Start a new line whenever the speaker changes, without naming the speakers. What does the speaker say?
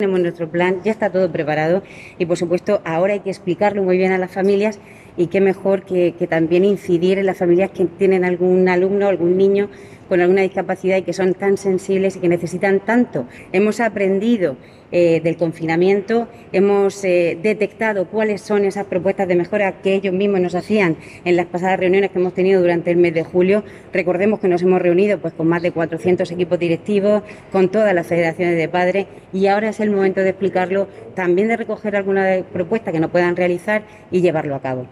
Tenemos nuestro plan, ya está todo preparado y, por supuesto, ahora hay que explicarlo muy bien a las familias y qué mejor que también incidir en las familias que tienen algún alumno, algún niño con alguna discapacidad y que son tan sensibles y que necesitan tanto. Hemos aprendido del confinamiento, hemos detectado cuáles son esas propuestas de mejora que ellos mismos nos hacían en las pasadas reuniones que hemos tenido durante el mes de julio. Recordemos que nos hemos reunido pues con más de 400 equipos directivos, con todas las federaciones de padres, y ahora es el momento de explicarlo, también de recoger alguna propuesta que no puedan realizar y llevarlo a cabo.